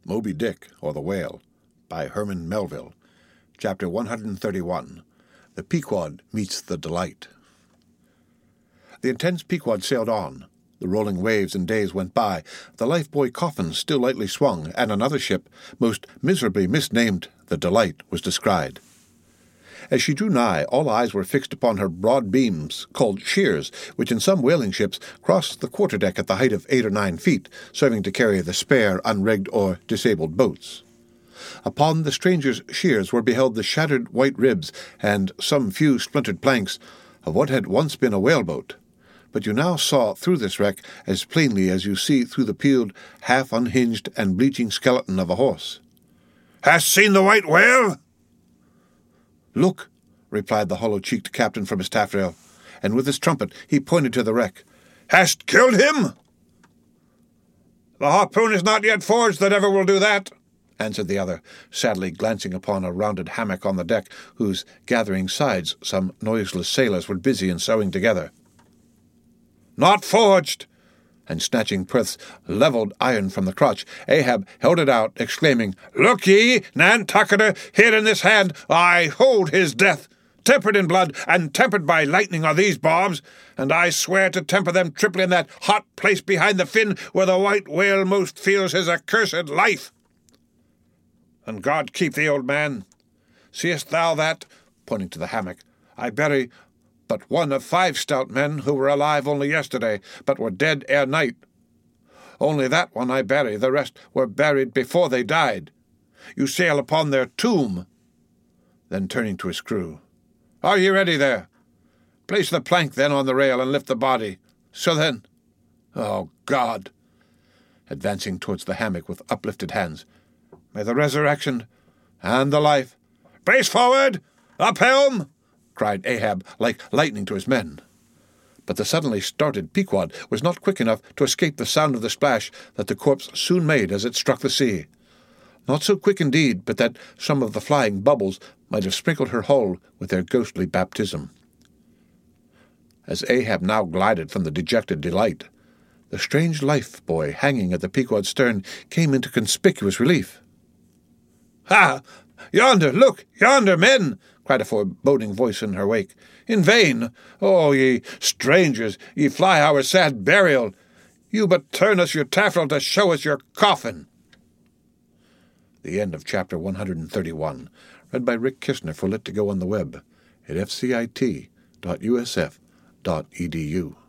Moby Dick, or the Whale, by Herman Melville. Chapter 131. The Pequod Meets the Delight. The intense Pequod sailed on. The rolling waves and days went by. The lifebuoy coffin still lightly swung, and another ship, most miserably misnamed the Delight, was descried. As she drew nigh, all eyes were fixed upon her broad beams, called shears, which in some whaling ships crossed the quarterdeck at the height of 8 or 9 feet, serving to carry the spare, unrigged, or disabled boats. Upon the stranger's shears were beheld the shattered white ribs and some few splintered planks of what had once been a whaleboat. But you now saw through this wreck as plainly as you see through the peeled, half-unhinged, and bleaching skeleton of a horse. "Hast seen the white whale?" "Look," replied the hollow-cheeked captain from his taffrail, and with his trumpet he pointed to the wreck. "Hast killed him?" "The harpoon is not yet forged that ever will do that," answered the other, sadly glancing upon a rounded hammock on the deck, whose gathering sides some noiseless sailors were busy in sewing together. "Not forged!" And snatching Perth's levelled iron from the crotch, Ahab held it out, exclaiming, "Look ye, Nantucketer, here in this hand I hold his death, tempered in blood, and tempered by lightning are these barbs, and I swear to temper them triply in that hot place behind the fin where the white whale most feels his accursed life. And God keep thee, old man. Seest thou that," pointing to the hammock, "I bury but one of 5 stout men who were alive only yesterday, but were dead ere night. Only that one I bury, the rest were buried before they died. You sail upon their tomb." Then turning to his crew, "Are ye ready there? Place the plank then on the rail and lift the body. So then, oh God," advancing towards the hammock with uplifted hands, "may the resurrection and the life—" "Brace forward! Up helm!" cried Ahab like lightning to his men. But the suddenly started Pequod was not quick enough to escape the sound of the splash that the corpse soon made as it struck the sea. Not so quick indeed, but that some of the flying bubbles might have sprinkled her hull with their ghostly baptism. As Ahab now glided from the dejected Delight, the strange life-buoy hanging at the Pequod's stern came into conspicuous relief. "Ha! Yonder, look, yonder, men!" cried a foreboding voice in her wake. "In vain! O ye strangers, ye fly our sad burial! You but turn us your taffrail to show us your coffin!" The end of chapter 131, read by Rick Kishner for Lit2Go on the web at fcit.usf.edu.